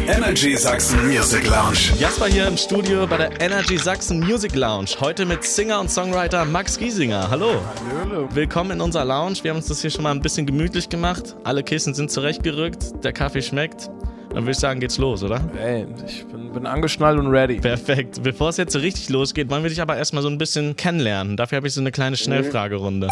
Energy Sachsen Music Lounge. Jasper hier im Studio bei der Energy Sachsen Music Lounge. Heute mit Singer und Songwriter Max Giesinger. Hallo. Hallo. Willkommen in unserer Lounge. Wir haben uns das hier schon mal ein bisschen gemütlich gemacht. Alle Kissen sind zurechtgerückt. Der Kaffee schmeckt. Dann würde ich sagen, geht's los, oder? Ey, ich bin angeschnallt und ready. Perfekt. Bevor es jetzt so richtig losgeht, wollen wir dich aber erstmal so ein bisschen kennenlernen. Dafür habe ich so eine kleine Schnellfragerunde.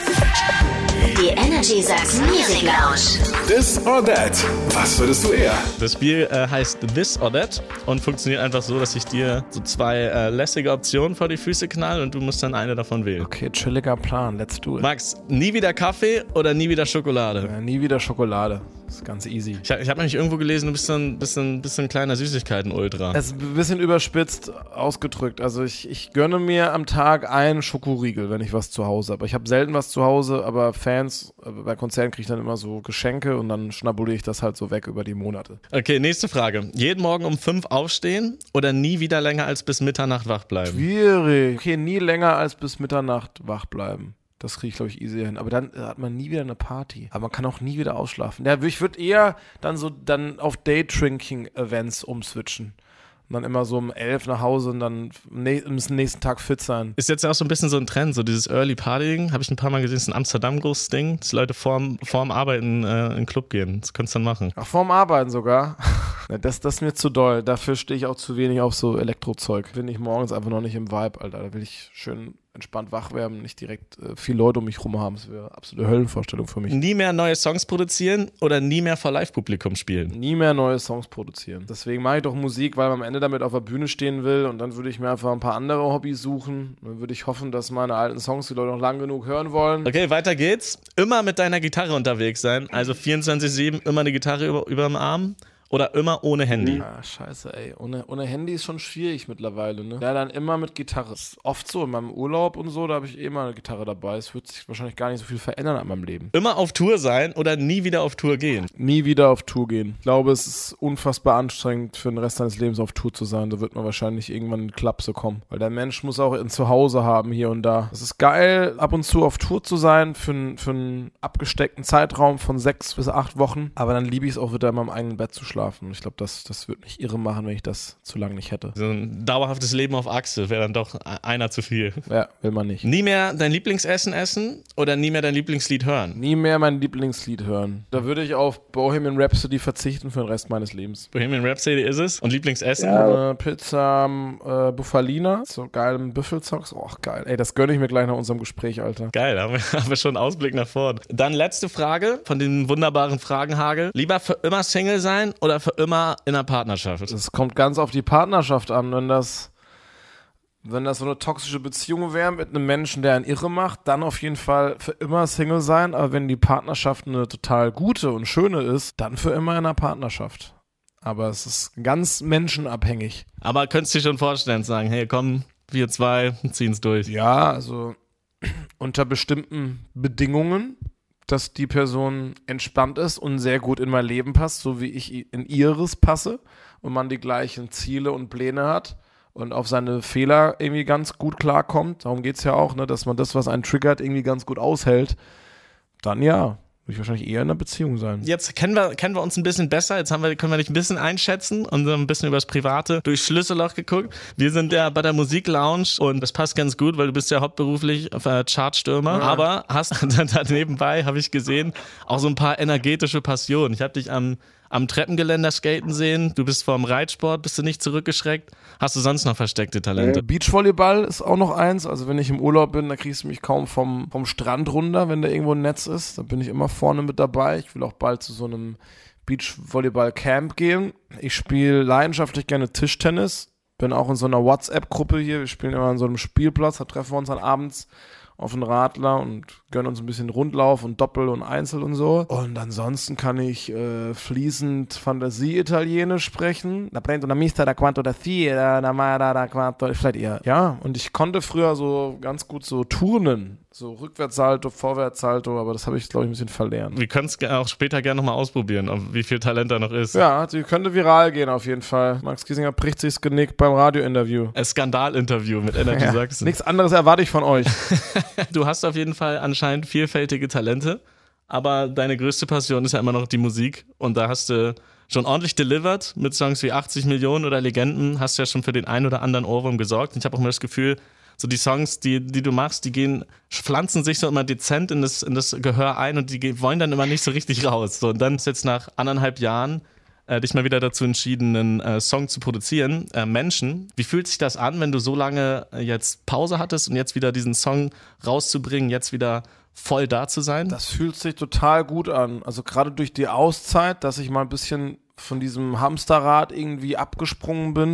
Die Energy Sachsen Music Lounge. This or that? Was würdest du eher? Das Spiel heißt This or That und funktioniert einfach so, dass ich dir so zwei lässige Optionen vor die Füße knall und du musst dann eine davon wählen. Okay, chilliger Plan, let's do it. Max, nie wieder Kaffee oder nie wieder Schokolade? Nie wieder Schokolade. Das ist ganz easy. Ich hab nämlich irgendwo gelesen, du bist so ein bisschen kleiner Süßigkeiten-Ultra. Es ist ein bisschen überspitzt ausgedrückt. Also ich gönne mir am Tag einen Schokoriegel, wenn ich was zu Hause habe. Ich habe selten was zu Hause, aber Fans bei Konzerten kriege ich dann immer so Geschenke und dann schnabuliere ich das halt so weg über die Monate. Okay, nächste Frage. Jeden Morgen um 5 aufstehen oder nie wieder länger als bis Mitternacht wach bleiben? Schwierig. Okay, nie länger als bis Mitternacht wach bleiben. Das kriege ich, glaube ich, easy hin. Aber dann hat man nie wieder eine Party. Aber man kann auch nie wieder ausschlafen. Ja, ich würde eher dann auf Day-Drinking-Events umswitchen. Und dann immer so um 11 nach Hause und dann müssen nächsten Tag fit sein. Ist jetzt ja auch so ein bisschen so ein Trend, so dieses Early Partying. Habe ich ein paar Mal gesehen, das ist ein Amsterdam großes Ding, dass Leute vorm Arbeiten in den Club gehen. Das könntest du dann machen. Ach, vorm Arbeiten sogar? Das ist mir zu doll. Dafür stehe ich auch zu wenig auf so Elektrozeug. Bin ich morgens einfach noch nicht im Vibe, Alter. Da will ich schön entspannt wach werden, nicht direkt viele Leute um mich rum haben. Das wäre eine absolute Höllenvorstellung für mich. Nie mehr neue Songs produzieren oder nie mehr vor Live-Publikum spielen? Nie mehr neue Songs produzieren. Deswegen mache ich doch Musik, weil man am Ende damit auf der Bühne stehen will und dann würde ich mir einfach ein paar andere Hobbys suchen. Dann würde ich hoffen, dass meine alten Songs die Leute noch lang genug hören wollen. Okay, weiter geht's. Immer mit deiner Gitarre unterwegs sein, also 24/7 immer eine Gitarre über dem Arm. Oder immer ohne Handy? Ah, scheiße, ey. Ohne Handy ist schon schwierig mittlerweile, ne? Ja, dann immer mit Gitarre. Das ist oft so, in meinem Urlaub und so, da habe ich eh mal eine Gitarre dabei. Es wird sich wahrscheinlich gar nicht so viel verändern an meinem Leben. Immer auf Tour sein oder nie wieder auf Tour gehen? Nie wieder auf Tour gehen. Ich glaube, es ist unfassbar anstrengend für den Rest seines Lebens auf Tour zu sein. Da wird man wahrscheinlich irgendwann in die Klapse kommen. Weil der Mensch muss auch ein Zuhause haben hier und da. Es ist geil, ab und zu auf Tour zu sein für einen abgesteckten Zeitraum von 6 bis 8 Wochen. Aber dann liebe ich es auch wieder in meinem eigenen Bett zu schlafen. Ich glaube, das würde mich irre machen, wenn ich das zu lange nicht hätte. So ein dauerhaftes Leben auf Achse wäre dann doch einer zu viel. Ja, will man nicht. Nie mehr dein Lieblingsessen essen oder nie mehr dein Lieblingslied hören? Nie mehr mein Lieblingslied hören. Da würde ich auf Bohemian Rhapsody verzichten für den Rest meines Lebens. Bohemian Rhapsody ist es. Und Lieblingsessen? Ja, Pizza Buffalina. So geil mit Büffelsocks. Oh, geil. Ey, das gönne ich mir gleich nach unserem Gespräch, Alter. Geil, haben wir schon einen Ausblick nach vorn. Dann letzte Frage von den wunderbaren Fragenhagel. Lieber für immer Single sein oder für immer in einer Partnerschaft? Es kommt ganz auf die Partnerschaft an. Wenn das so eine toxische Beziehung wäre mit einem Menschen, der einen irre macht, dann auf jeden Fall für immer Single sein. Aber wenn die Partnerschaft eine total gute und schöne ist, dann für immer in einer Partnerschaft. Aber es ist ganz menschenabhängig. Aber könntest du dir schon vorstellen, sagen, hey komm, wir zwei ziehen es durch? Ja, also unter bestimmten Bedingungen, dass die Person entspannt ist und sehr gut in mein Leben passt, so wie ich in ihres passe und man die gleichen Ziele und Pläne hat und auf seine Fehler irgendwie ganz gut klarkommt. Darum geht es ja auch, ne, dass man das, was einen triggert, irgendwie ganz gut aushält. Dann ja, würde ich wahrscheinlich eher in einer Beziehung sein. Jetzt kennen wir uns ein bisschen besser. Jetzt können wir dich ein bisschen einschätzen und so ein bisschen übers Private durchs Schlüsselloch geguckt. Wir sind ja bei der Musik Lounge und das passt ganz gut, weil du bist ja hauptberuflich Chartstürmer. Ja. Aber hast da nebenbei, habe ich gesehen, auch so ein paar energetische Passionen. Ich habe dich am Treppengeländer skaten sehen, du bist vorm Reitsport, bist du nicht zurückgeschreckt? Hast du sonst noch versteckte Talente? Beachvolleyball ist auch noch eins, also wenn ich im Urlaub bin, da kriegst du mich kaum vom Strand runter, wenn da irgendwo ein Netz ist, da bin ich immer vorne mit dabei. Ich will auch bald zu so einem Beachvolleyball-Camp gehen. Ich spiele leidenschaftlich gerne Tischtennis, bin auch in so einer WhatsApp-Gruppe hier, wir spielen immer an so einem Spielplatz, da treffen wir uns dann abends auf den Radler und gönnen uns ein bisschen Rundlauf und Doppel und Einzel und so. Und ansonsten kann ich fließend Fantasie-Italienisch sprechen. Da prendo una mista da quanto da fiera, da mara da quanto. Vielleicht eher. Ja, und ich konnte früher so ganz gut so turnen. So Rückwärtssalto, Vorwärtssalto, aber das habe ich, glaube ich, ein bisschen verlernt. Wir können es auch später gerne nochmal ausprobieren, wie viel Talent da noch ist. Ja, die könnte viral gehen auf jeden Fall. Max Giesinger bricht sich das Genick beim Radiointerview. Ein Skandalinterview mit Energy Sachsen. Nichts anderes erwarte ich von euch. Du hast auf jeden Fall anscheinend vielfältige Talente, aber deine größte Passion ist ja immer noch die Musik und da hast du schon ordentlich delivered mit Songs wie 80 Millionen oder Legenden, hast du ja schon für den einen oder anderen Ohrwurm gesorgt. Und ich habe auch immer das Gefühl, so die Songs, die du machst, pflanzen sich so immer dezent in das Gehör ein und die wollen dann immer nicht so richtig raus. So, und dann ist jetzt nach 1,5 Jahren dich mal wieder dazu entschieden, einen Song zu produzieren, Menschen. Wie fühlt sich das an, wenn du so lange jetzt Pause hattest und jetzt wieder diesen Song rauszubringen, jetzt wieder voll da zu sein? Das fühlt sich total gut an. Also gerade durch die Auszeit, dass ich mal ein bisschen von diesem Hamsterrad irgendwie abgesprungen bin,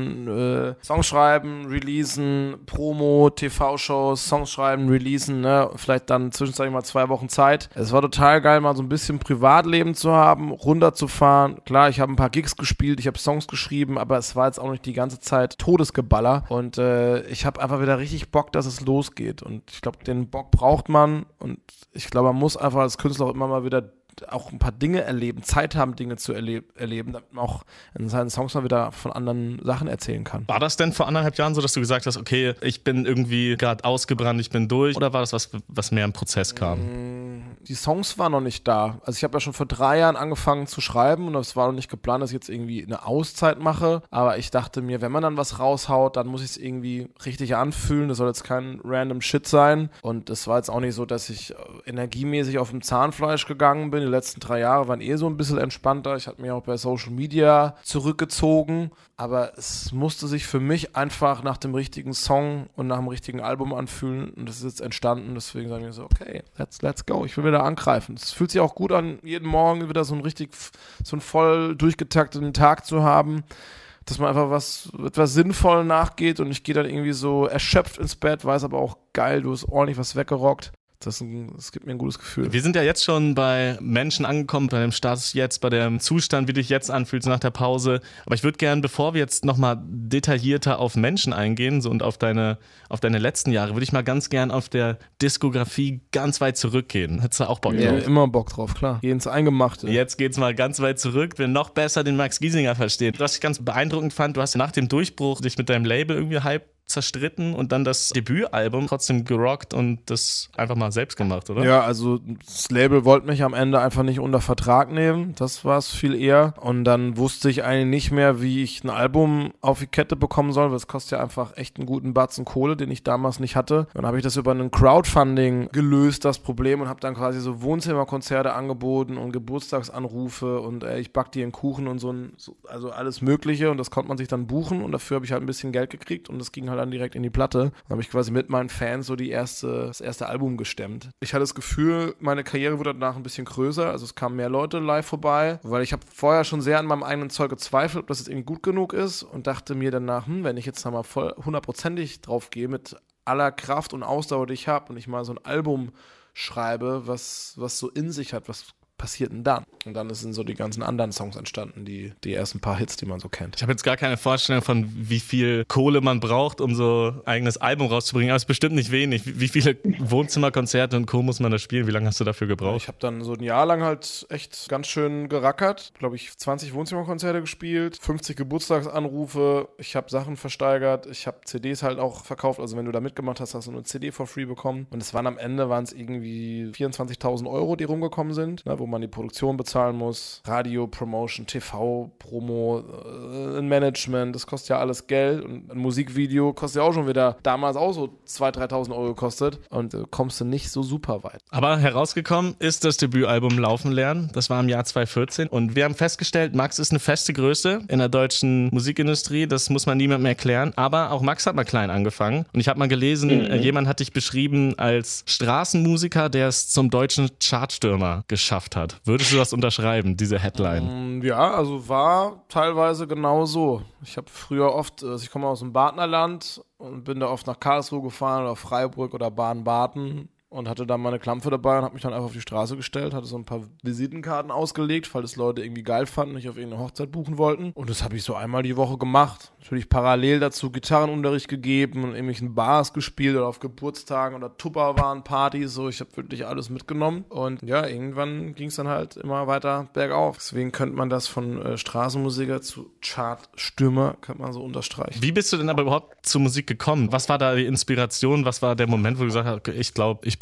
von Songschreiben, Releasen, Promo, TV-Shows, Songschreiben, Releasen, ne? Vielleicht dann zwischenzeitlich mal 2 Wochen Zeit. Es war total geil, mal so ein bisschen Privatleben zu haben, runterzufahren. Klar, ich habe ein paar Gigs gespielt, ich habe Songs geschrieben, aber es war jetzt auch nicht die ganze Zeit Todesgeballer und ich habe einfach wieder richtig Bock, dass es losgeht und ich glaube, den Bock braucht man und ich glaube, man muss einfach als Künstler auch immer mal wieder auch ein paar Dinge erleben, Zeit haben, Dinge zu erleben, damit man auch in seinen Songs mal wieder von anderen Sachen erzählen kann. War das denn vor 1,5 Jahren so, dass du gesagt hast, okay, ich bin irgendwie gerade ausgebrannt, ich bin durch? Oder war das was mehr im Prozess kam? Die Songs waren noch nicht da. Also ich habe ja schon vor 3 Jahren angefangen zu schreiben und es war noch nicht geplant, dass ich jetzt irgendwie eine Auszeit mache. Aber ich dachte mir, wenn man dann was raushaut, dann muss ich es irgendwie richtig anfühlen. Das soll jetzt kein random Shit sein. Und es war jetzt auch nicht so, dass ich energiemäßig auf dem Zahnfleisch gegangen bin. Die letzten 3 Jahre waren so ein bisschen entspannter. Ich hatte mich auch bei Social Media zurückgezogen. Aber es musste sich für mich einfach nach dem richtigen Song und nach dem richtigen Album anfühlen. Und das ist jetzt entstanden. Deswegen sagen wir so, okay, let's go. Ich will wieder angreifen. Es fühlt sich auch gut an, jeden Morgen wieder so einen voll durchgetakteten Tag zu haben. Dass man einfach etwas sinnvoll nachgeht und ich gehe dann irgendwie so erschöpft ins Bett, weiß aber auch geil, du hast ordentlich was weggerockt. Das gibt mir ein gutes Gefühl. Wir sind ja jetzt schon bei Menschen angekommen, bei dem Status jetzt, bei dem Zustand, wie du dich jetzt anfühlst nach der Pause. Aber ich würde gerne, bevor wir jetzt nochmal detaillierter auf Menschen eingehen so und auf deine letzten Jahre, würde ich mal ganz gern auf der Diskografie ganz weit zurückgehen. Hättest du auch Bock drauf? Ja, immer Bock drauf, klar. Geh ins Eingemachte. Jetzt geht's mal ganz weit zurück, will noch besser den Max Giesinger verstehen. Was ich ganz beeindruckend fand, du hast nach dem Durchbruch dich mit deinem Label irgendwie halb zerstritten und dann das Debütalbum trotzdem gerockt und das einfach mal selbst gemacht, oder? Ja, also das Label wollte mich am Ende einfach nicht unter Vertrag nehmen, das war es viel eher und dann wusste ich eigentlich nicht mehr, wie ich ein Album auf die Kette bekommen soll, weil es kostet ja einfach echt einen guten Batzen Kohle, den ich damals nicht hatte. Dann habe ich das über ein Crowdfunding gelöst, das Problem, und habe dann quasi so Wohnzimmerkonzerte angeboten und Geburtstagsanrufe und ich back dir einen Kuchen und also alles Mögliche und das konnte man sich dann buchen und dafür habe ich halt ein bisschen Geld gekriegt und das ging halt dann direkt in die Platte. Dann habe ich quasi mit meinen Fans so das erste Album gestemmt. Ich hatte das Gefühl, meine Karriere wurde danach ein bisschen größer, also es kamen mehr Leute live vorbei, weil ich habe vorher schon sehr an meinem eigenen Zeug gezweifelt, ob das jetzt irgendwie gut genug ist und dachte mir danach, wenn ich jetzt da mal voll 100%ig drauf gehe mit aller Kraft und Ausdauer, die ich habe und ich mal so ein Album schreibe, was so in sich hat, was passiert denn dann? Und dann sind so die ganzen anderen Songs entstanden, die ersten paar Hits, die man so kennt. Ich habe jetzt gar keine Vorstellung von, wie viel Kohle man braucht, um so ein eigenes Album rauszubringen, aber es ist bestimmt nicht wenig. Wie viele Wohnzimmerkonzerte und Co. muss man da spielen? Wie lange hast du dafür gebraucht? Ich habe dann so ein Jahr lang halt echt ganz schön gerackert. Glaube ich 20 Wohnzimmerkonzerte gespielt, 50 Geburtstagsanrufe, ich habe Sachen versteigert, ich habe CDs halt auch verkauft, also wenn du da mitgemacht hast, hast du eine CD for free bekommen und am Ende waren es irgendwie 24.000 €, die rumgekommen sind, ne, wo man die Produktion bezahlen muss, Radio, Promotion, TV, Promo, ein Management, das kostet ja alles Geld und ein Musikvideo kostet ja auch schon wieder, damals auch so 2.000, 3.000 € gekostet und kommst du nicht so super weit. Aber herausgekommen ist das Debütalbum Laufen lernen, das war im Jahr 2014 und wir haben festgestellt, Max ist eine feste Größe in der deutschen Musikindustrie, das muss man niemandem erklären, aber auch Max hat mal klein angefangen und ich habe mal gelesen, jemand hat dich beschrieben als Straßenmusiker, der es zum deutschen Chartstürmer geschafft hat. Würdest du das unterschreiben, diese Headline? Ja, also war teilweise genau so. Ich habe früher oft, ich komme aus dem Badnerland und bin da oft nach Karlsruhe gefahren oder Freiburg oder Baden-Baden und hatte dann meine Klampe dabei und habe mich dann einfach auf die Straße gestellt, hatte so ein paar Visitenkarten ausgelegt, falls es Leute irgendwie geil fanden, mich auf irgendeine Hochzeit buchen wollten. Und das habe ich so einmal die Woche gemacht. Natürlich parallel dazu Gitarrenunterricht gegeben und in irgendwelchen Bars gespielt oder auf Geburtstagen oder Tupperwaren-Partys. So, ich habe wirklich alles mitgenommen. Und ja, irgendwann ging es dann halt immer weiter bergauf. Deswegen könnte man das von Straßenmusiker zu Chartstürmer, könnte man so unterstreichen. Wie bist du denn aber überhaupt zur Musik gekommen? Was war da die Inspiration? Was war der Moment, wo du gesagt hast, okay, ich glaube, ich bin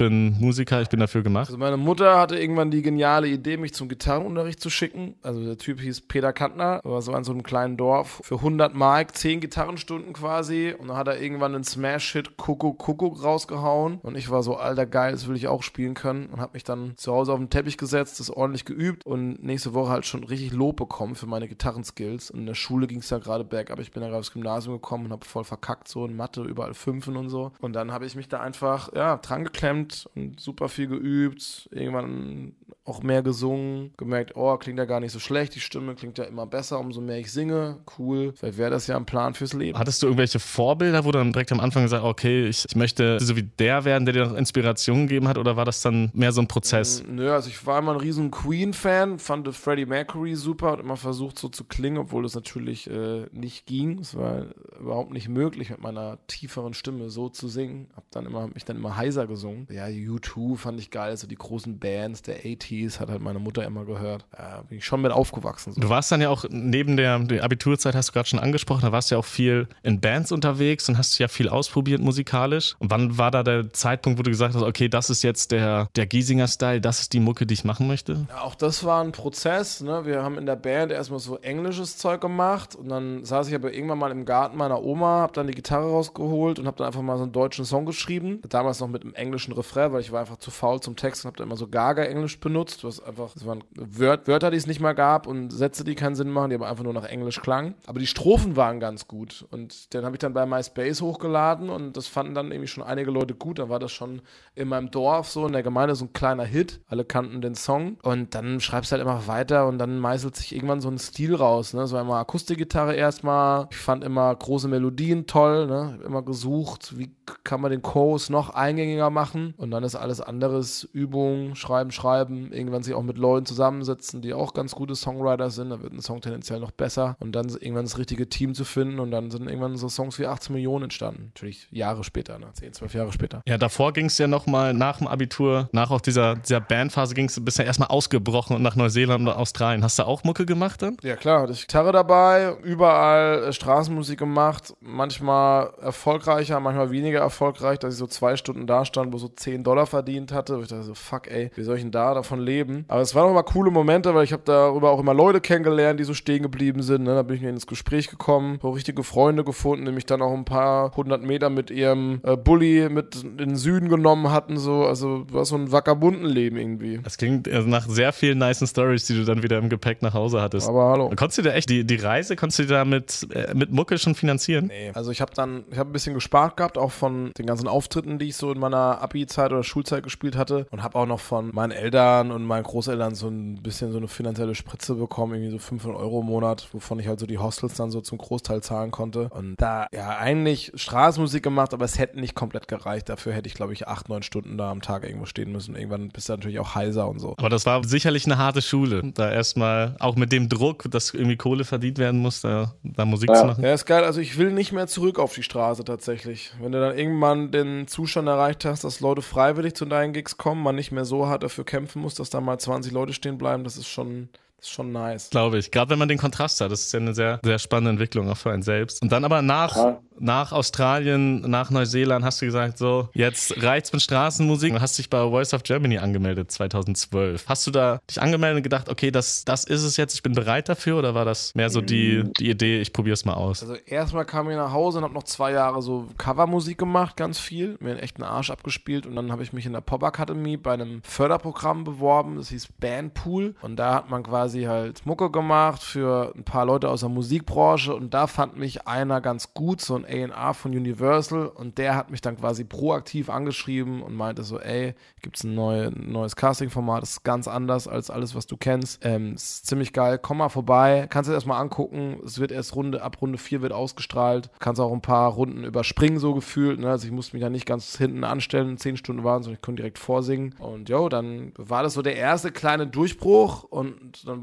bin Musiker, ich bin dafür gemacht? Also meine Mutter hatte irgendwann die geniale Idee, mich zum Gitarrenunterricht zu schicken. Also der Typ hieß Peter Kantner, war so in so einem kleinen Dorf. Für 100 Mark 10 Gitarrenstunden quasi. Und dann hat er irgendwann einen Smash-Hit Kuckuck rausgehauen. Und ich war so, alter geil, das will ich auch spielen können. Und habe mich dann zu Hause auf den Teppich gesetzt, das ordentlich geübt. Und nächste Woche halt schon richtig Lob bekommen für meine Gitarrenskills. Und in der Schule ging es ja gerade bergab. Ich bin da gerade aufs Gymnasium gekommen und habe voll verkackt, so in Mathe, überall Fünfen und so. Und dann habe ich mich da einfach, dran geklemmt und super viel geübt. Irgendwann auch mehr gesungen, gemerkt, klingt ja gar nicht so schlecht, die Stimme klingt ja immer besser, umso mehr ich singe, cool, vielleicht wäre das ja ein Plan fürs Leben. Hattest du irgendwelche Vorbilder, wo du dann direkt am Anfang gesagt hast, okay, ich möchte so wie der werden, der dir noch Inspiration gegeben hat, oder war das dann mehr so ein Prozess? Nö, also ich war immer ein riesen Queen-Fan, fand Freddie Mercury super, hat immer versucht so zu klingen, obwohl das natürlich nicht ging, es war überhaupt nicht möglich, mit meiner tieferen Stimme so zu singen, hab mich dann immer heiser gesungen. Ja, U2 fand ich geil, so die großen Bands der 80s hat halt meine Mutter immer gehört. Bin ich schon mit aufgewachsen. So. Du warst dann ja auch neben der Abiturzeit, hast du gerade schon angesprochen, da warst du ja auch viel in Bands unterwegs und hast ja viel ausprobiert musikalisch. Und wann war da der Zeitpunkt, wo du gesagt hast, okay, das ist jetzt der Giesinger-Style, das ist die Mucke, die ich machen möchte? Ja, auch das war ein Prozess, ne? Wir haben in der Band erstmal so englisches Zeug gemacht und dann saß ich aber irgendwann mal im Garten meiner Oma, hab dann die Gitarre rausgeholt und hab dann einfach mal so einen deutschen Song geschrieben. Damals noch mit einem englischen Refrain, weil ich war einfach zu faul zum Text und hab dann immer so Gaga-Englisch benutzt. Das waren Wörter, die es nicht mal gab und Sätze, die keinen Sinn machen, die aber einfach nur nach Englisch klangen. Aber die Strophen waren ganz gut und den habe ich dann bei MySpace hochgeladen und das fanden dann irgendwie schon einige Leute gut. Dann war das schon in meinem Dorf so, in der Gemeinde so ein kleiner Hit. Alle kannten den Song und dann schreibst du halt immer weiter und dann meißelt sich irgendwann so ein Stil raus. Ne? So einmal Akustikgitarre erstmal. Ich fand immer große Melodien toll. Ne? Ich hab immer gesucht, wie kann man den Chorus noch eingängiger machen und dann ist alles anderes Übung, schreiben, irgendwann sich auch mit Leuten zusammensetzen, die auch ganz gute Songwriter sind, dann wird ein Song tendenziell noch besser und dann irgendwann das richtige Team zu finden und dann sind irgendwann so Songs wie 18 Millionen entstanden. Natürlich Jahre später, 10, 12 Jahre später. Ja, davor ging es ja nochmal nach dem Abitur, nach auch dieser Bandphase bist ja erstmal ausgebrochen und nach Neuseeland und Australien. Hast du auch Mucke gemacht dann? Ja klar, hatte ich Gitarre dabei, überall Straßenmusik gemacht, manchmal erfolgreicher, manchmal weniger erfolgreich, dass ich so 2 Stunden da stand, wo so $10 verdient hatte. Und ich dachte so, fuck ey, wie soll ich denn da davon leben? Aber es waren auch immer coole Momente, weil ich habe darüber auch immer Leute kennengelernt, die so stehen geblieben sind. Ne? Da bin ich mir ins Gespräch gekommen, so richtige Freunde gefunden, die mich dann auch ein paar 100 Meter mit ihrem Bulli mit in den Süden genommen hatten. So. Also war so ein Vagabundenleben irgendwie. Das klingt nach sehr vielen nicen Storys, die du dann wieder im Gepäck nach Hause hattest. Aber hallo. Konntest du dir echt die Reise, konntest du dir da mit Mucke schon finanzieren? Nee. Also ich habe ein bisschen gespart gehabt, auch von den ganzen Auftritten, die ich so in meiner Abi-Zeit oder Schulzeit gespielt hatte und habe auch noch von meinen Eltern und meinen Großeltern so ein bisschen so eine finanzielle Spritze bekommen, irgendwie so 500 € im Monat, wovon ich halt so die Hostels dann so zum Großteil zahlen konnte und da ja eigentlich Straßenmusik gemacht, aber es hätte nicht komplett gereicht. Dafür hätte ich, glaube ich, 8, 9 Stunden da am Tag irgendwo stehen müssen. Irgendwann bist du natürlich auch heiser und so. Aber das war sicherlich eine harte Schule, da erstmal auch mit dem Druck, dass irgendwie Kohle verdient werden muss, da Musik zu machen. Ja, ist geil. Also ich will nicht mehr zurück auf die Straße tatsächlich. Wenn du dann irgendwann den Zustand erreicht hast, dass Leute freiwillig zu deinen Gigs kommen, man nicht mehr so hart dafür kämpfen muss, dass da mal 20 Leute stehen bleiben, das ist schon nice. Glaube ich. Gerade wenn man den Kontrast hat. Das ist ja eine sehr, sehr spannende Entwicklung auch für einen selbst. Und dann aber nach Australien, nach Neuseeland hast du gesagt, so, jetzt reicht's mit Straßenmusik. Du hast dich bei Voice of Germany angemeldet, 2012. Hast du da dich angemeldet und gedacht, okay, das ist es jetzt, ich bin bereit dafür? Oder war das mehr so die Idee, ich probier's mal aus? Also erstmal kam ich nach Hause und habe noch 2 Jahre so Covermusik gemacht, ganz viel. Mir einen echten Arsch abgespielt und dann habe ich mich in der Pop-Akademie bei einem Förderprogramm beworben, das hieß Bandpool und da hat man quasi halt Mucke gemacht für ein paar Leute aus der Musikbranche und da fand mich einer ganz gut, so ein A&R von Universal und der hat mich dann quasi proaktiv angeschrieben und meinte so, ey, gibt's ein neues Casting-Format, das ist ganz anders als alles, was du kennst, ist ziemlich geil, komm mal vorbei, kannst du dir erstmal angucken, es wird erst ab Runde 4 wird ausgestrahlt, kannst auch ein paar Runden überspringen, so gefühlt, ne? Also ich musste mich ja nicht ganz hinten anstellen, 10 Stunden warten, sondern ich konnte direkt vorsingen und dann war das so der erste kleine Durchbruch und dann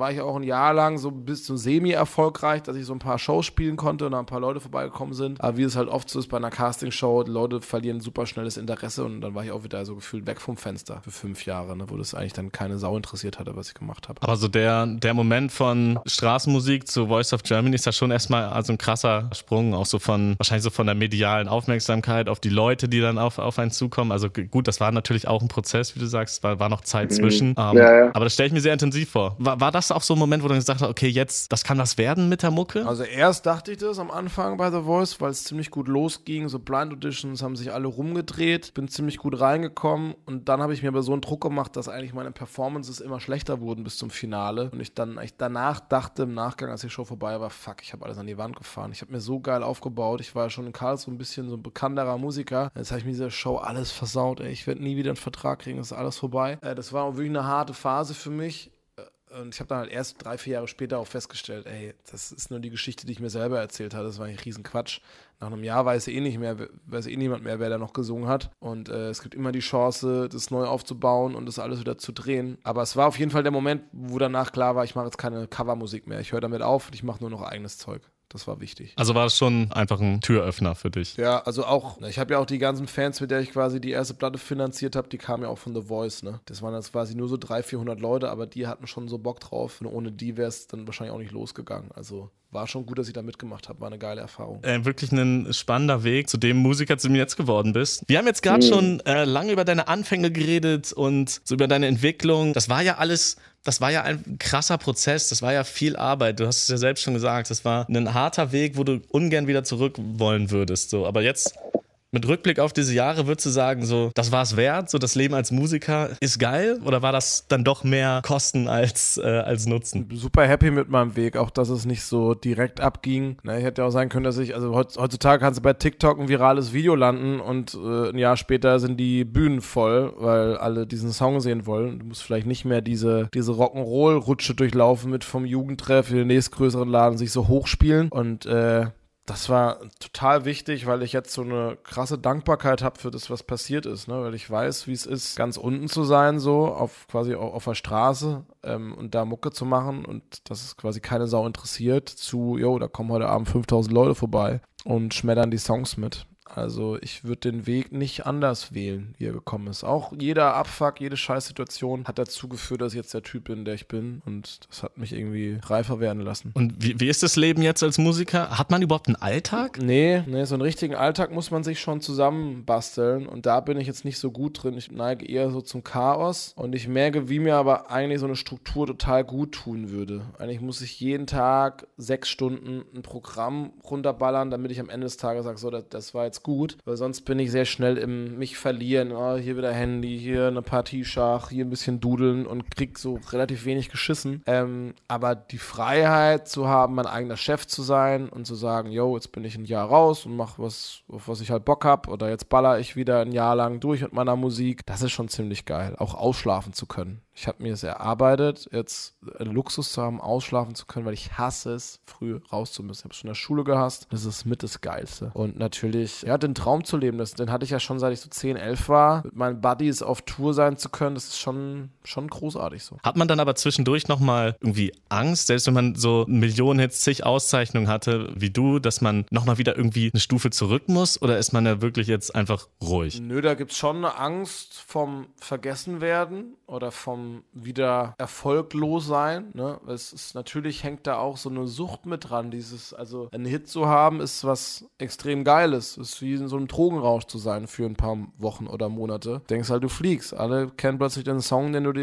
war ich auch ein Jahr lang so bis zum semi-erfolgreich, dass ich so ein paar Shows spielen konnte und da ein paar Leute vorbeigekommen sind. Aber wie es halt oft so ist bei einer Castingshow, die Leute verlieren super schnelles Interesse und dann war ich auch wieder so gefühlt weg vom Fenster für 5 Jahre, ne, wo das eigentlich dann keine Sau interessiert hatte, was ich gemacht habe. Aber so der Moment von Straßenmusik zu Voice of Germany ist ja schon erstmal also ein krasser Sprung, auch so wahrscheinlich so von der medialen Aufmerksamkeit auf die Leute, die dann auf einen zukommen. Also gut, das war natürlich auch ein Prozess, wie du sagst, war noch Zeit zwischen. Aber das stelle ich mir sehr intensiv vor. War das auch so ein Moment, wo du gesagt hast, okay, jetzt, das kann was werden mit der Mucke? Also erst dachte ich das am Anfang bei The Voice, weil es ziemlich gut losging, so Blind Auditions haben sich alle rumgedreht, bin ziemlich gut reingekommen und dann habe ich mir aber so einen Druck gemacht, dass eigentlich meine Performances immer schlechter wurden bis zum Finale und ich dann eigentlich danach dachte, im Nachgang, als die Show vorbei war, fuck, ich habe alles an die Wand gefahren. Ich habe mir so geil aufgebaut, ich war ja schon in Karlsruhe ein bisschen so ein bekannterer Musiker, jetzt habe ich mir diese Show alles versaut, ey. Ich werde nie wieder einen Vertrag kriegen, das ist alles vorbei. Das war auch wirklich eine harte Phase für mich. Und ich habe dann halt erst 3-4 Jahre später auch festgestellt, ey, das ist nur die Geschichte, die ich mir selber erzählt habe. Das war eigentlich riesen Quatsch. Nach einem Jahr weiß niemand mehr, wer da noch gesungen hat. Und es gibt immer die Chance, das neu aufzubauen und das alles wieder zu drehen. Aber es war auf jeden Fall der Moment, wo danach klar war, ich mache jetzt keine Covermusik mehr. Ich höre damit auf und ich mache nur noch eigenes Zeug. Das war wichtig. Also war das schon einfach ein Türöffner für dich? Ja, also auch, ich habe ja auch die ganzen Fans, mit der ich quasi die erste Platte finanziert habe, die kamen ja auch von The Voice, ne? Das waren jetzt quasi nur so 300-400 Leute, aber die hatten schon so Bock drauf und ohne die wäre es dann wahrscheinlich auch nicht losgegangen. Also war schon gut, dass ich da mitgemacht habe, war eine geile Erfahrung. Wirklich ein spannender Weg zu dem Musiker, zu dem du jetzt geworden bist. Wir haben jetzt gerade schon lange über deine Anfänge geredet und so über deine Entwicklung. Das war ja ein krasser Prozess, das war ja viel Arbeit. Du hast es ja selbst schon gesagt, das war ein harter Weg, wo du ungern wieder zurück wollen würdest. So. Aber jetzt mit Rückblick auf diese Jahre würdest du sagen, so, das war es wert, so das Leben als Musiker ist geil oder war das dann doch mehr Kosten als Nutzen? Super happy mit meinem Weg, auch dass es nicht so direkt abging. Na, ich hätte ja auch sagen können, dass heutzutage kannst du bei TikTok ein virales Video landen und ein Jahr später sind die Bühnen voll, weil alle diesen Song sehen wollen. Du musst vielleicht nicht mehr diese Rock'n'Roll-Rutsche durchlaufen mit vom Jugendtreff in den nächstgrößeren Laden sich so hochspielen und das war total wichtig, weil ich jetzt so eine krasse Dankbarkeit habe für das, was passiert ist, ne? Weil ich weiß, wie es ist, ganz unten zu sein, so quasi auf der Straße und da Mucke zu machen und dass es quasi keine Sau interessiert da kommen heute Abend 5000 Leute vorbei und schmettern die Songs mit. Also ich würde den Weg nicht anders wählen, wie er gekommen ist. Auch jeder Abfuck, jede Scheißsituation hat dazu geführt, dass ich jetzt der Typ bin, der ich bin. Und das hat mich irgendwie reifer werden lassen. Und wie ist das Leben jetzt als Musiker? Hat man überhaupt einen Alltag? Nee, so einen richtigen Alltag muss man sich schon zusammenbasteln. Und da bin ich jetzt nicht so gut drin. Ich neige eher so zum Chaos. Und ich merke, wie mir aber eigentlich so eine Struktur total gut tun würde. Eigentlich muss ich jeden Tag 6 Stunden ein Programm runterballern, damit ich am Ende des Tages sage, so, das war jetzt gut, weil sonst bin ich sehr schnell im mich verlieren. Oh, hier wieder Handy, hier eine Partie Schach, hier ein bisschen dudeln und krieg so relativ wenig geschissen. Aber die Freiheit zu haben, mein eigener Chef zu sein und zu sagen, jetzt bin ich ein Jahr raus und mach was, auf was ich halt Bock hab oder jetzt baller ich wieder ein Jahr lang durch mit meiner Musik, das ist schon ziemlich geil. Auch ausschlafen zu können. Ich habe mir es erarbeitet, jetzt einen Luxus zu haben, ausschlafen zu können, weil ich hasse es, früh raus zu müssen. Ich habe es schon in der Schule gehasst. Das ist mit das Geilste. Und natürlich, den Traum zu leben, den hatte ich ja schon, seit ich so 10, 11 war. Mit meinen Buddies auf Tour sein zu können, das ist schon großartig so. Hat man dann aber zwischendurch nochmal irgendwie Angst, selbst wenn man so Millionen Hits, zig Auszeichnungen hatte, wie du, dass man nochmal wieder irgendwie eine Stufe zurück muss? Oder ist man da wirklich jetzt einfach ruhig? Nö, da gibt's schon eine Angst vom Vergessenwerden oder vom wieder erfolglos sein, ne? Natürlich hängt da auch so eine Sucht mit dran, also einen Hit zu haben, ist was extrem Geiles, ist wie in so einem Drogenrausch zu sein für ein paar Wochen oder Monate. Denkst halt, du fliegst, alle kennen plötzlich den Song, den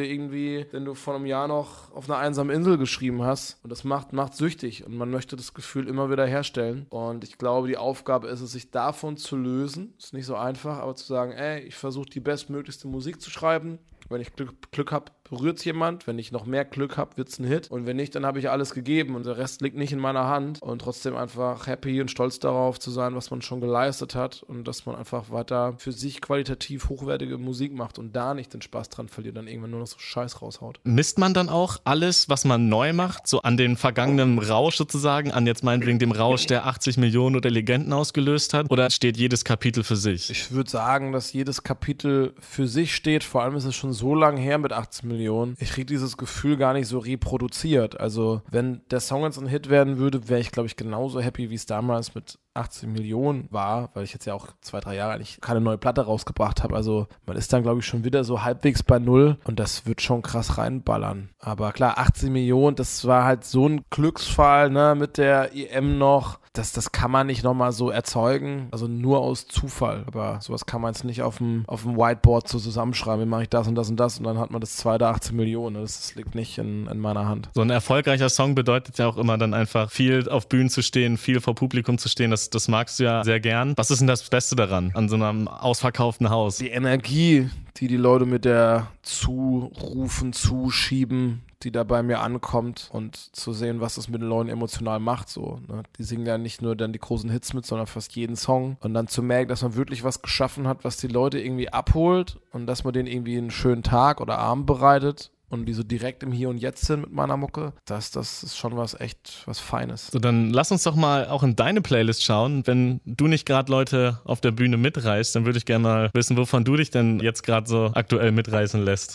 du vor einem Jahr noch auf einer einsamen Insel geschrieben hast und das macht süchtig und man möchte das Gefühl immer wieder herstellen und ich glaube, die Aufgabe ist es, sich davon zu lösen, ist nicht so einfach, aber zu sagen, ich versuche die bestmöglichste Musik zu schreiben, wenn ich Glück habe, berührt es jemand. Wenn ich noch mehr Glück habe, wird es ein Hit. Und wenn nicht, dann habe ich alles gegeben und der Rest liegt nicht in meiner Hand. Und trotzdem einfach happy und stolz darauf zu sein, was man schon geleistet hat und dass man einfach weiter für sich qualitativ hochwertige Musik macht und da nicht den Spaß dran verliert, dann irgendwann nur noch so Scheiß raushaut. Misst man dann auch alles, was man neu macht, so an den vergangenen Rausch sozusagen, an jetzt meinetwegen dem Rausch, der 80 Millionen oder Legenden ausgelöst hat? Oder steht jedes Kapitel für sich? Ich würde sagen, dass jedes Kapitel für sich steht. Vor allem ist es schon so lange her mit 18 Millionen Millionen. Ich kriege dieses Gefühl gar nicht so reproduziert. Also wenn der Song jetzt ein Hit werden würde, wäre ich, glaube ich, genauso happy, wie es damals mit 18 Millionen war, weil ich jetzt ja auch 2-3 Jahre eigentlich keine neue Platte rausgebracht habe. Also man ist dann, glaube ich, schon wieder so halbwegs bei Null und das wird schon krass reinballern. Aber klar, 18 Millionen, das war halt so ein Glücksfall, ne, mit der EM noch. Das kann man nicht nochmal so erzeugen, also nur aus Zufall. Aber sowas kann man jetzt nicht auf dem Whiteboard so zusammenschreiben, wie mache ich das und das und das und dann hat man das zweite 18 Millionen. Das liegt nicht in meiner Hand. So ein erfolgreicher Song bedeutet ja auch immer dann einfach viel auf Bühnen zu stehen, viel vor Publikum zu stehen. Das magst du ja sehr gern. Was ist denn das Beste daran, an so einem ausverkauften Haus? Die Energie, die Leute mit der zurufen, zuschieben, die da bei mir ankommt und zu sehen, was das mit den Leuten emotional macht. So, ne? Die singen ja nicht nur dann die großen Hits mit, sondern fast jeden Song. Und dann zu merken, dass man wirklich was geschaffen hat, was die Leute irgendwie abholt und dass man denen irgendwie einen schönen Tag oder Abend bereitet und die so direkt im Hier und Jetzt sind mit meiner Mucke, das ist schon was Feines. So, dann lass uns doch mal auch in deine Playlist schauen. Wenn du nicht gerade Leute auf der Bühne mitreißt, dann würde ich gerne mal wissen, wovon du dich denn jetzt gerade so aktuell mitreißen lässt.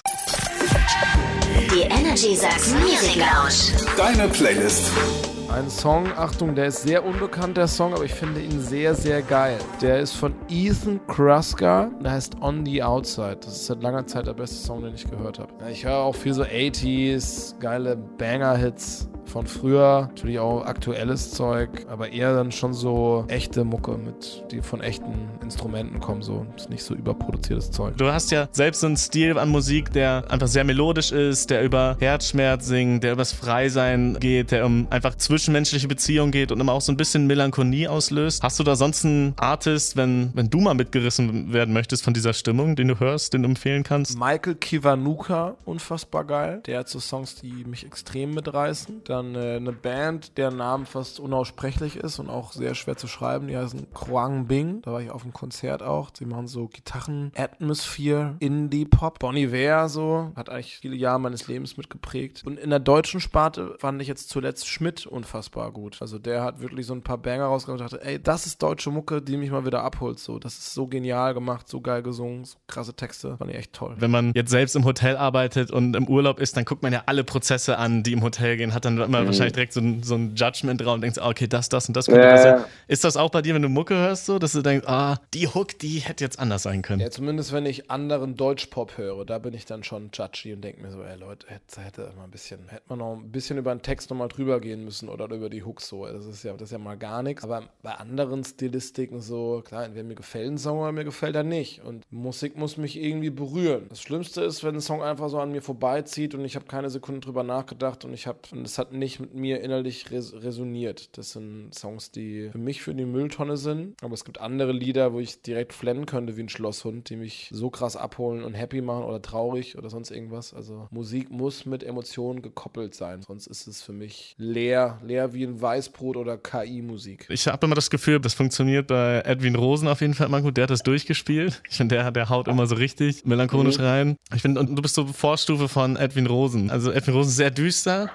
Die Energy Sachsen Music Lounge. Deine Playlist. Ein Song, Achtung, der ist sehr unbekannt, der Song, aber ich finde ihn sehr, sehr geil. Der ist von Ethan Kruska, der heißt On the Outside. Das ist seit langer Zeit der beste Song, den ich gehört habe. Ich höre auch viel so 80s, geile Banger-Hits von früher, natürlich auch aktuelles Zeug, aber eher dann schon so echte Mucke, die von echten Instrumenten kommen, so. Ist nicht so überproduziertes Zeug. Du hast ja selbst so einen Stil an Musik, der einfach sehr melodisch ist, der über Herzschmerz singt, der übers Freisein geht, der um einfach zwischenmenschliche Beziehungen geht und immer auch so ein bisschen Melancholie auslöst. Hast du da sonst einen Artist, wenn du mal mitgerissen werden möchtest von dieser Stimmung, den du hörst, den du empfehlen kannst? Michael Kiwanuka, unfassbar geil. Der hat so Songs, die mich extrem mitreißen. Dann eine Band, deren Name fast unaussprechlich ist und auch sehr schwer zu schreiben. Die heißen Kwang Bing. Da war ich auf dem Konzert auch. Die machen so Gitarren, Atmosphere, Indie-Pop. Bon Iver so. Hat eigentlich viele Jahre meines Lebens mitgeprägt. Und in der deutschen Sparte fand ich jetzt zuletzt Schmidt unfassbar gut. Also der hat wirklich so ein paar Banger rausgebracht und dachte, ey, das ist deutsche Mucke, die mich mal wieder abholt. So, das ist so genial gemacht, so geil gesungen, so krasse Texte. Fand ich echt toll. Wenn man jetzt selbst im Hotel arbeitet und im Urlaub ist, dann guckt man ja alle Prozesse an, die im Hotel gehen, hat dann immer wahrscheinlich direkt so ein Judgment drauf und denkt, okay, das und das könnte das sein. Ist das auch bei dir, wenn du Mucke hörst, so, dass du denkst, die Hook, die hätte jetzt anders sein können? Ja, zumindest wenn ich anderen Deutschpop höre, da bin ich dann schon judgy und denke mir so, ey Leute, hätte man noch ein bisschen über den Text nochmal drüber gehen müssen oder über die Hooks so. Das ist ja mal gar nichts. Aber bei anderen Stilistiken so, klar, entweder mir gefällt ein Song oder mir gefällt er nicht. Und Musik muss mich irgendwie berühren. Das Schlimmste ist, wenn ein Song einfach so an mir vorbeizieht und ich habe keine Sekunde drüber nachgedacht und es hat nicht mit mir innerlich resoniert. Das sind Songs, die für mich für die Mülltonne sind. Aber es gibt andere Lieder, wo ich direkt flennen könnte wie ein Schlosshund, die mich so krass abholen und happy machen oder traurig oder sonst irgendwas. Also Musik muss mit Emotionen gekoppelt sein. Sonst ist es für mich leer wie ein Weißbrot oder KI-Musik. Ich habe immer das Gefühl, das funktioniert bei Edwin Rosen auf jeden Fall immer gut. Der hat das durchgespielt. Ich finde, der haut immer so richtig melancholisch rein. Ich finde, und du bist so Vorstufe von Edwin Rosen. Also Edwin Rosen ist sehr düster.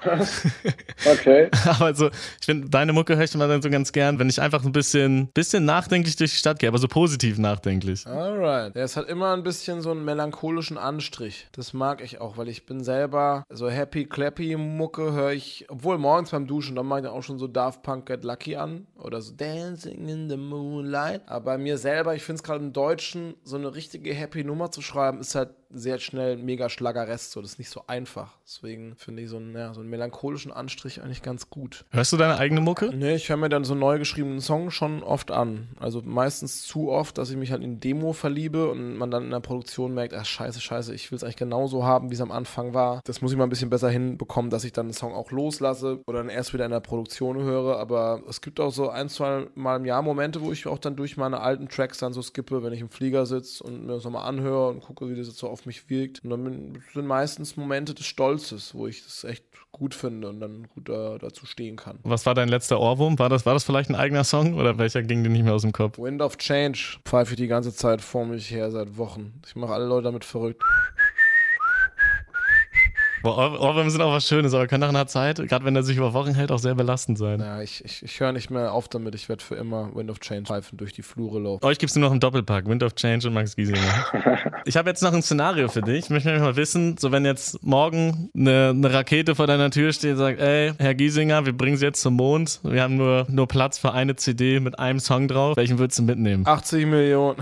Okay. Aber also, ich finde, deine Mucke höre ich immer dann so ganz gern, wenn ich einfach ein bisschen nachdenklich durch die Stadt gehe, aber so positiv nachdenklich. Alright. Es hat immer ein bisschen so einen melancholischen Anstrich. Das mag ich auch, weil ich bin selber so happy, clappy Mucke höre ich, obwohl morgens beim Duschen, dann mache ich dann auch schon so Daft Punk Get Lucky an oder so Dancing in the Moonlight. Aber bei mir selber, ich finde es gerade im Deutschen, so eine richtige happy Nummer zu schreiben, ist halt sehr schnell mega Schlagerest, so, das ist nicht so einfach. Deswegen finde ich so einen melancholischen Anstrich eigentlich ganz gut. Hörst du deine eigene Mucke? Nee, ich höre mir dann so neu geschriebenen Song schon oft an. Also meistens zu oft, dass ich mich halt in Demo verliebe und man dann in der Produktion merkt, ach scheiße, ich will es eigentlich genauso haben, wie es am Anfang war. Das muss ich mal ein bisschen besser hinbekommen, dass ich dann den Song auch loslasse oder dann erst wieder in der Produktion höre. Aber es gibt auch so 1-2 Mal im Jahr Momente, wo ich auch dann durch meine alten Tracks dann so skippe, wenn ich im Flieger sitze und mir das nochmal anhöre und gucke, wie das jetzt so auf mich wirkt. Und dann sind meistens Momente des Stolzes, wo ich das echt gut finde und dann gut dazu stehen kann. Was war dein letzter Ohrwurm? War das vielleicht ein eigener Song oder welcher ging dir nicht mehr aus dem Kopf? Wind of Change pfeife ich die ganze Zeit vor mich her seit Wochen. Ich mache alle Leute damit verrückt. Boah, Ohrwürmer sind auch was Schönes, aber kann nach einer Zeit, gerade wenn er sich über Wochen hält, auch sehr belastend sein. Ja, ich höre nicht mehr auf damit. Ich werde für immer Wind of Change pfeifen durch die Flure laufen. Euch gibt's nur noch einen Doppelpack, Wind of Change und Max Giesinger. Ich habe jetzt noch ein Szenario für dich. Ich möchte nämlich mal wissen, so wenn jetzt morgen eine Rakete vor deiner Tür steht und sagt, ey, Herr Giesinger, wir bringen Sie jetzt zum Mond. Wir haben nur Platz für eine CD mit einem Song drauf. Welchen würdest du mitnehmen? 80 Millionen.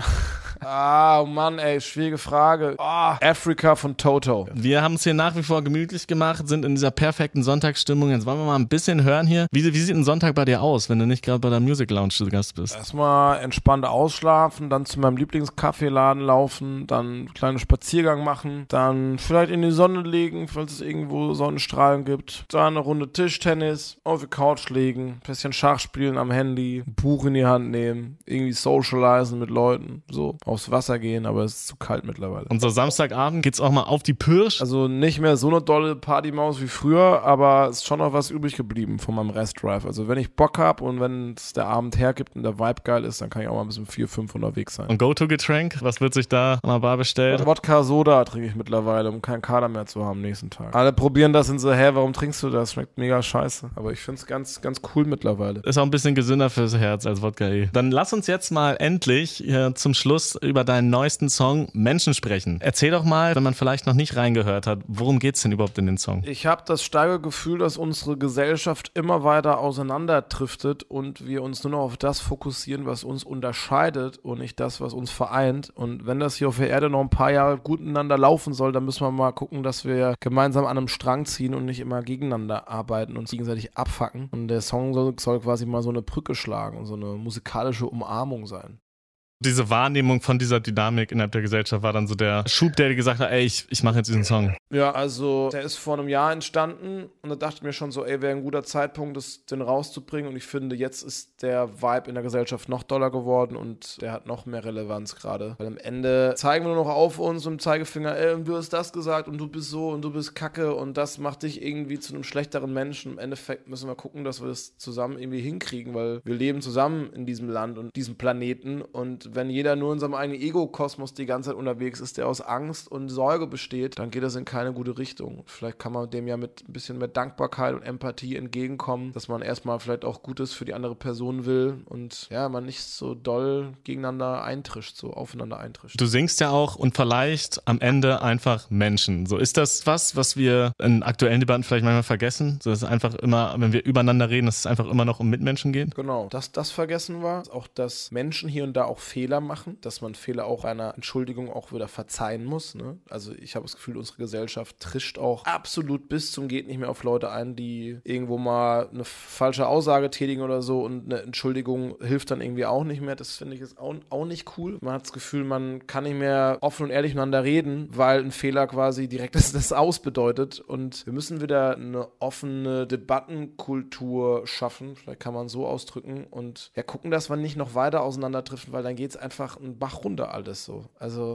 Oh Mann, ey, schwierige Frage. Africa von Toto. Wir haben es hier nach wie vor gemütlich gemacht, sind in dieser perfekten Sonntagsstimmung. Jetzt wollen wir mal ein bisschen hören hier. Wie sieht ein Sonntag bei dir aus, wenn du nicht gerade bei der Music Lounge zu Gast bist? Erstmal entspannt ausschlafen, dann zu meinem Lieblingskaffeeladen laufen, dann einen kleinen Spaziergang machen, dann vielleicht in die Sonne legen, falls es irgendwo Sonnenstrahlen gibt. Dann eine Runde Tischtennis, auf die Couch legen, bisschen Schach spielen am Handy, ein Buch in die Hand nehmen, irgendwie socialisen mit Leuten, so aufs Wasser gehen, aber es ist zu kalt mittlerweile. Und so Samstagabend geht's auch mal auf die Pirsch. Also nicht mehr so eine dolle Partymaus wie früher, aber es ist schon noch was übrig geblieben von meinem Restdrive. Also wenn ich Bock habe und wenn es der Abend hergibt und der Vibe geil ist, dann kann ich auch mal ein bisschen 4, 5 unterwegs sein. Und Go-To-Getränk, was wird sich da an der Bar bestellt? Wodka Soda trinke ich mittlerweile, um keinen Kader mehr zu haben nächsten Tag. Alle probieren das und so, warum trinkst du das? Schmeckt mega scheiße. Aber ich finde es ganz, ganz cool mittlerweile. Ist auch ein bisschen gesünder fürs Herz als Wodka. Dann lass uns jetzt mal endlich zum Schluss über deinen neuesten Song Menschen sprechen. Erzähl doch mal, wenn man vielleicht noch nicht reingehört hat, worum geht's denn überhaupt in den Song? Ich habe das starke Gefühl, dass unsere Gesellschaft immer weiter auseinanderdriftet und wir uns nur noch auf das fokussieren, was uns unterscheidet und nicht das, was uns vereint. Und wenn das hier auf der Erde noch ein paar Jahre gut miteinander laufen soll, dann müssen wir mal gucken, dass wir gemeinsam an einem Strang ziehen und nicht immer gegeneinander arbeiten und uns gegenseitig abfacken. Und der Song soll quasi mal so eine Brücke schlagen und so eine musikalische Umarmung sein. Diese Wahrnehmung von dieser Dynamik innerhalb der Gesellschaft war dann so der Schub, der gesagt hat, ey, ich mache jetzt diesen Song. Ja, also der ist vor einem Jahr entstanden und da dachte ich mir schon so, wäre ein guter Zeitpunkt, den rauszubringen und ich finde, jetzt ist der Vibe in der Gesellschaft noch doller geworden und der hat noch mehr Relevanz gerade. Weil am Ende zeigen wir nur noch auf uns und Zeigefinger, du hast das gesagt und du bist so und du bist kacke und das macht dich irgendwie zu einem schlechteren Menschen. Im Endeffekt müssen wir gucken, dass wir das zusammen irgendwie hinkriegen, weil wir leben zusammen in diesem Land und diesem Planeten und wenn jeder nur in seinem eigenen Ego-Kosmos die ganze Zeit unterwegs ist, der aus Angst und Sorge besteht, dann geht das in keine gute Richtung. Vielleicht kann man dem ja mit ein bisschen mehr Dankbarkeit und Empathie entgegenkommen, dass man erstmal vielleicht auch Gutes für die andere Person will und ja, man nicht so doll gegeneinander eintrischt, so aufeinander eintrischt. Du singst ja auch und vielleicht am Ende einfach Menschen. So ist das was wir in aktuellen Debatten vielleicht manchmal vergessen? So ist es einfach immer, wenn wir übereinander reden, dass es einfach immer noch um Mitmenschen geht? Genau, das vergessen wir. Auch, dass Menschen hier und da auch Fehler machen, dass man Fehler auch einer Entschuldigung auch wieder verzeihen muss. Ne? Also ich habe das Gefühl, unsere Gesellschaft trischt auch absolut bis zum geht nicht mehr auf Leute ein, die irgendwo mal eine falsche Aussage tätigen oder so und eine Entschuldigung hilft dann irgendwie auch nicht mehr. Das finde ich ist auch nicht cool. Man hat das Gefühl, man kann nicht mehr offen und ehrlich miteinander reden, weil ein Fehler quasi direkt das Aus bedeutet und wir müssen wieder eine offene Debattenkultur schaffen, vielleicht kann man so ausdrücken und ja, gucken, dass wir nicht noch weiter auseinanderdriften, weil dann geht es einfach einen Bach runter alles so. Also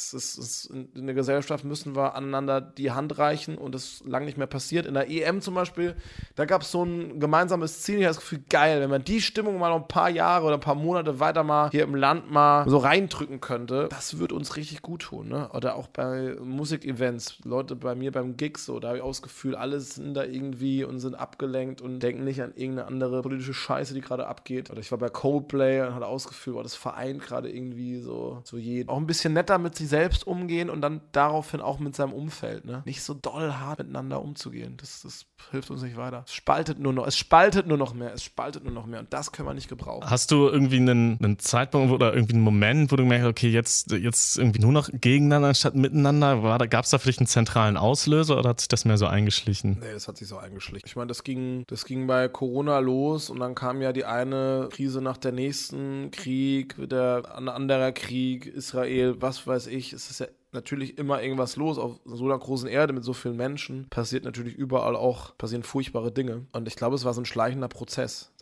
in der Gesellschaft müssen wir aneinander die Hand reichen und das lange nicht mehr passiert. In der EM zum Beispiel, da gab es so ein gemeinsames Ziel. Ich habe das Gefühl, geil, wenn man die Stimmung mal noch ein paar Jahre oder ein paar Monate weiter mal hier im Land mal so reindrücken könnte, das würde uns richtig gut tun. Ne? Oder auch bei Musikevents, Leute bei mir beim Gig so, da habe ich auch das Gefühl, alle sind da irgendwie und sind abgelenkt und denken nicht an irgendeine andere politische Scheiße, die gerade abgeht. Oder ich war bei Coldplay und hatte auch das Gefühl, das vereint gerade irgendwie so jeden. Auch ein bisschen netter mit sich selbst umgehen und dann daraufhin auch mit seinem Umfeld. Ne? Nicht so doll hart miteinander umzugehen. Das hilft uns nicht weiter. Es spaltet nur noch mehr und das können wir nicht gebrauchen. Hast du irgendwie einen Zeitpunkt oder irgendwie einen Moment, wo du merkst, okay, jetzt irgendwie nur noch gegeneinander anstatt miteinander? Gab es da vielleicht einen zentralen Auslöser oder hat sich das mehr so eingeschlichen? Nee, das hat sich so eingeschlichen. Ich meine, das ging bei Corona los und dann kam ja die eine Krise nach der nächsten, Krieg, wieder ein anderer Krieg, Israel, was weiß ich. Es ist ja natürlich immer irgendwas los auf so einer großen Erde mit so vielen Menschen. Passieren furchtbare Dinge. Und ich glaube, es war so ein schleichender Prozess.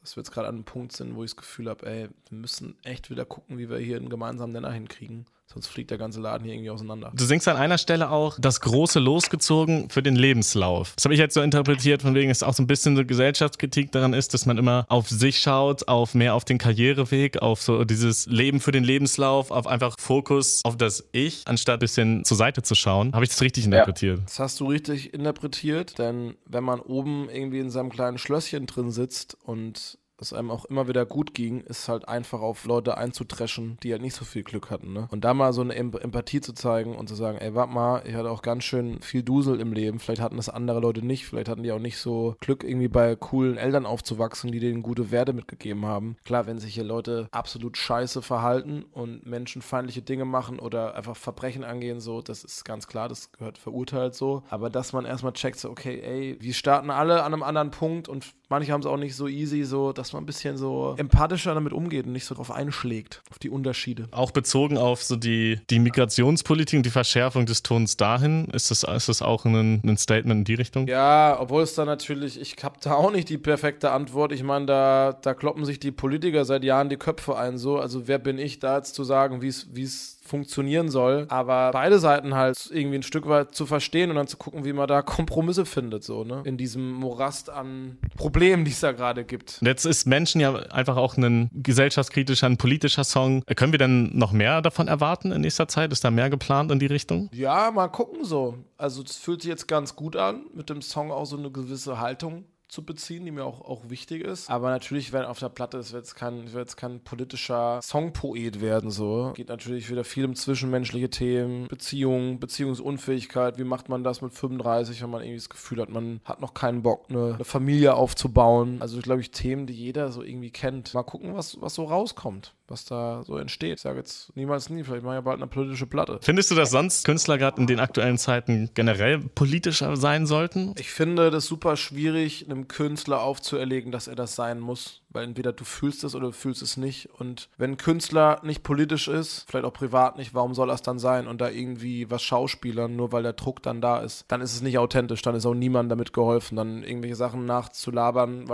dass wir jetzt gerade an einem Punkt sind, wo ich das Gefühl habe, ey, wir müssen echt wieder gucken, wie wir hier einen gemeinsamen Nenner hinkriegen. Sonst fliegt der ganze Laden hier irgendwie auseinander. Du singst an einer Stelle auch das große Losgezogen für den Lebenslauf. Das habe ich jetzt so interpretiert, von wegen es auch so ein bisschen so Gesellschaftskritik daran ist, dass man immer auf sich schaut, mehr auf den Karriereweg, auf so dieses Leben für den Lebenslauf, auf einfach Fokus auf das Ich, anstatt ein bisschen zur Seite zu schauen. Habe ich das richtig interpretiert? Das hast du richtig interpretiert, denn wenn man oben irgendwie in seinem kleinen Schlösschen drin sitzt und es einem auch immer wieder gut ging, ist halt einfach auf Leute einzudreschen, die halt nicht so viel Glück hatten, ne? Und da mal so eine Empathie zu zeigen und zu sagen, ey, warte mal, ich hatte auch ganz schön viel Dusel im Leben, vielleicht hatten das andere Leute nicht, vielleicht hatten die auch nicht so Glück, irgendwie bei coolen Eltern aufzuwachsen, die denen gute Werte mitgegeben haben. Klar, wenn sich hier Leute absolut scheiße verhalten und menschenfeindliche Dinge machen oder einfach Verbrechen angehen, so, das ist ganz klar, das gehört verurteilt so, aber dass man erstmal checkt, so, okay, ey, wir starten alle an einem anderen Punkt und manche haben es auch nicht so easy, so, dass man ein bisschen so empathischer damit umgeht und nicht so drauf einschlägt, auf die Unterschiede. Auch bezogen auf so die Migrationspolitik und die Verschärfung des Tons dahin, ist das auch ein Statement in die Richtung? Ja, obwohl es da natürlich, ich habe da auch nicht die perfekte Antwort. Ich meine, da kloppen sich die Politiker seit Jahren die Köpfe ein, so. Also wer bin ich da jetzt zu sagen, wie es funktionieren soll, aber beide Seiten halt irgendwie ein Stück weit zu verstehen und dann zu gucken, wie man da Kompromisse findet, so, ne? In diesem Morast an Problemen, die es da gerade gibt. Und jetzt ist Menschen ja einfach auch ein gesellschaftskritischer, ein politischer Song. Können wir denn noch mehr davon erwarten in nächster Zeit? Ist da mehr geplant in die Richtung? Ja, mal gucken so. Also das fühlt sich jetzt ganz gut an, mit dem Song auch so eine gewisse Haltung zu beziehen, die mir auch wichtig ist. Aber natürlich, wenn auf der Platte ist, wird jetzt kein politischer Songpoet werden, so. Geht natürlich wieder viel um zwischenmenschliche Themen, Beziehungen, Beziehungsunfähigkeit. Wie macht man das mit 35, wenn man irgendwie das Gefühl hat, man hat noch keinen Bock, eine Familie aufzubauen. Also, glaube ich, Themen, die jeder so irgendwie kennt. Mal gucken, was so rauskommt, was da so entsteht. Ich sage jetzt niemals nie, vielleicht mache ich ja bald eine politische Platte. Findest du, dass sonst Künstler gerade in den aktuellen Zeiten generell politischer sein sollten? Ich finde das super schwierig, einem Künstler aufzuerlegen, dass er das sein muss. Weil entweder du fühlst es oder du fühlst es nicht. Und wenn ein Künstler nicht politisch ist, vielleicht auch privat nicht, warum soll er es dann sein? Und da irgendwie was schauspielern, nur weil der Druck dann da ist, dann ist es nicht authentisch, dann ist auch niemandem damit geholfen. Dann irgendwelche Sachen nachzulabern,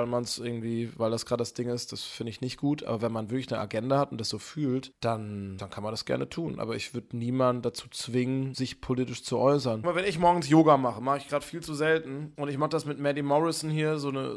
weil das gerade das Ding ist, das finde ich nicht gut. Aber wenn man wirklich eine Agenda hat und das so fühlt, dann kann man das gerne tun. Aber ich würde niemanden dazu zwingen, sich politisch zu äußern. Aber wenn ich morgens Yoga mache ich gerade viel zu selten. Und ich mache das mit Maddie Morrison hier,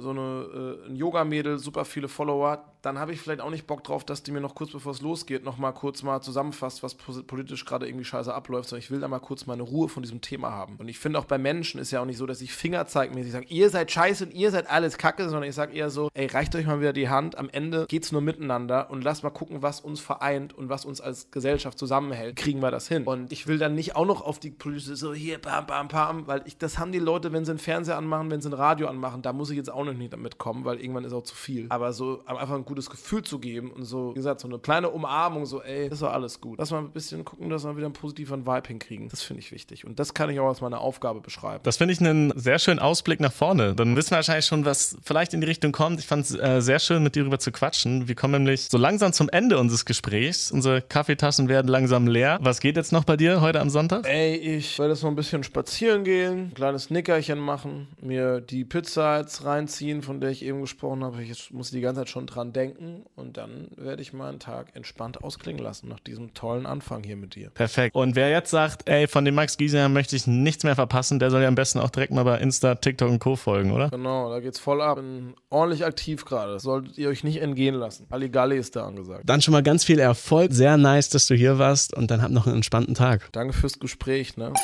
ein Yoga-Mädel, super viele Follower, dann habe ich vielleicht auch nicht Bock drauf, dass die mir noch kurz bevor es losgeht, noch mal kurz zusammenfasst, was politisch gerade irgendwie scheiße abläuft, sondern ich will da mal kurz meine Ruhe von diesem Thema haben. Und ich finde auch bei Menschen ist ja auch nicht so, dass ich fingerzeigmäßig sage, ihr seid scheiße und ihr seid alles Kacke, sondern ich sage eher so, ey, reicht euch mal wieder die Hand, am Ende geht's nur miteinander und lasst mal gucken, was uns vereint und was uns als Gesellschaft zusammenhält. Kriegen wir das hin? Und ich will dann nicht auch noch auf die politische, so hier, bam, bam, bam, weil das haben die Leute, wenn sie einen Fernseher anmachen, wenn sie ein Radio anmachen, da muss ich jetzt auch noch nicht damit kommen, weil irgendwann ist auch zu viel. Aber so einfach ein gutes Gefühl zu geben und so, wie gesagt, so eine kleine Umarmung, so, ey, das war alles gut. Lass mal ein bisschen gucken, dass wir wieder einen positiven Vibe hinkriegen. Das finde ich wichtig. Und das kann ich auch als meine Aufgabe beschreiben. Das finde ich einen sehr schönen Ausblick nach vorne. Dann wissen wir wahrscheinlich schon, was vielleicht in die Richtung kommt. Ich fand es sehr schön, mit dir darüber zu quatschen. Wir kommen nämlich so langsam zum Ende unseres Gesprächs. Unsere Kaffeetassen werden langsam leer. Was geht jetzt noch bei dir heute am Sonntag? Ey, ich werde jetzt noch ein bisschen spazieren gehen, ein kleines Nickerchen machen, mir die Pizza jetzt reinziehen, von der ich eben gesprochen habe. Ich muss die ganze Zeit schon dran denken und dann werde ich meinen Tag entspannt ausklingen lassen nach diesem tollen Anfang hier mit dir. Perfekt. Und wer jetzt sagt, ey, von dem Max Giesinger möchte ich nichts mehr verpassen, der soll ja am besten auch direkt mal bei Insta, TikTok und Co. folgen, oder? Genau, da geht's voll ab. Bin ordentlich aktiv gerade. Das solltet ihr euch nicht entgehen lassen. Halligalli ist da angesagt. Dann schon mal ganz viel Erfolg. Sehr nice, dass du hier warst und dann habt noch einen entspannten Tag. Danke fürs Gespräch, ne?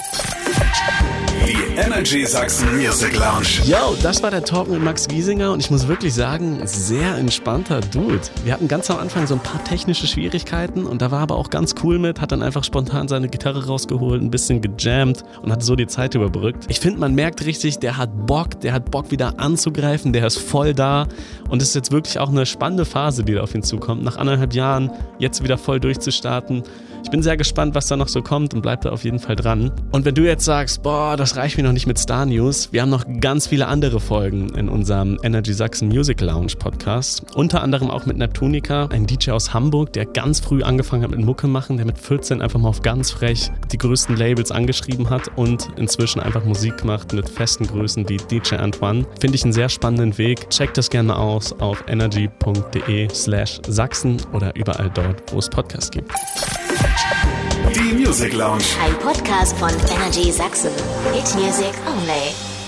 Die Energy Sachsen Music Lounge. Yo, das war der Talk mit Max Giesinger und ich muss wirklich sagen, sehr entspannter Dude. Wir hatten ganz am Anfang so ein paar technische Schwierigkeiten und da war aber auch ganz cool mit, hat dann einfach spontan seine Gitarre rausgeholt, ein bisschen gejammt und hat so die Zeit überbrückt. Ich finde, man merkt richtig, der hat Bock wieder anzugreifen, der ist voll da und es ist jetzt wirklich auch eine spannende Phase, die da auf ihn zukommt. Nach 1,5 Jahren jetzt wieder voll durchzustarten. Ich bin sehr gespannt, was da noch so kommt und bleib da auf jeden Fall dran. Und wenn du jetzt sagst, boah, das das reicht mir noch nicht mit Star News. Wir haben noch ganz viele andere Folgen in unserem Energy Sachsen Music Lounge Podcast. Unter anderem auch mit Neptunica, ein DJ aus Hamburg, der ganz früh angefangen hat mit Mucke machen, der mit 14 einfach mal auf ganz frech die größten Labels angeschrieben hat und inzwischen einfach Musik macht mit festen Größen wie DJ Antoine. Finde ich einen sehr spannenden Weg. Checkt das gerne aus auf energy.de/Sachsen oder überall dort, wo es Podcasts gibt. Die Music Lounge. Ein Podcast von Energy Sachsen. Hit Music only.